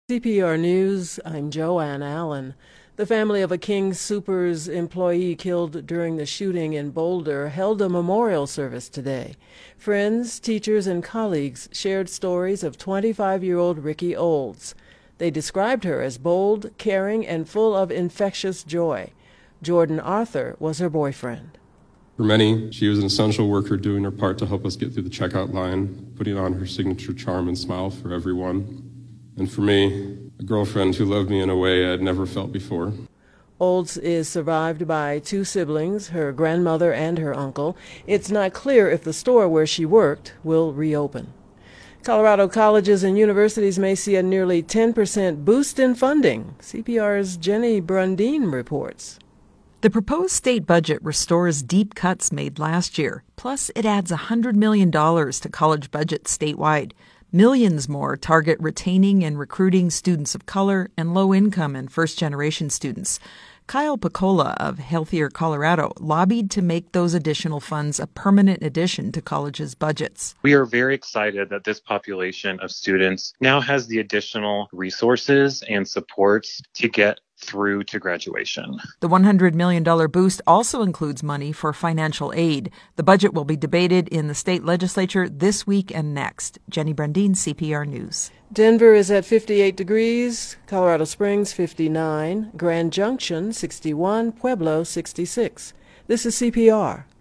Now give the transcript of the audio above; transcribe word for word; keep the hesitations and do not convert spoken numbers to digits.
C P R News, I'm Joanne Allen. The family of a King Soopers employee killed during the shooting in Boulder held a memorial service today. Friends, teachers, and colleagues shared stories of twenty-five-year-old Ricky Olds. They described her as bold, caring, and full of infectious joy. Jordan Arthur was her boyfriend. For many, she was an essential worker doing her part to help us get through the checkout line, putting on her signature charm and smile for everyone. And for me, a girlfriend who loved me in a way I'd never felt before. Olds is survived by two siblings, her grandmother and her uncle. It's not clear if the store where she worked will reopen. Colorado colleges and universities may see a nearly ten percent boost in funding. C P R's Jenny Brundeen reports. The proposed state budget restores deep cuts made last year. Plus, it adds one hundred million dollars to college budgets statewide. Millions more target retaining and recruiting students of color and low-income and first-generation students. Kyle Picola of Healthier Colorado lobbied to make those additional funds a permanent addition to colleges' budgets. We are very excited that this population of students now has the additional resources and supports to get through to graduation. The one hundred million dollars boost also includes money for financial aid. The budget will be debated in the state legislature this week and next. Jenny Brundeen, C P R News. Denver is at fifty-eight degrees, Colorado Springs fifty-nine, Grand Junction sixty-one, Pueblo sixty-six. This is C P R.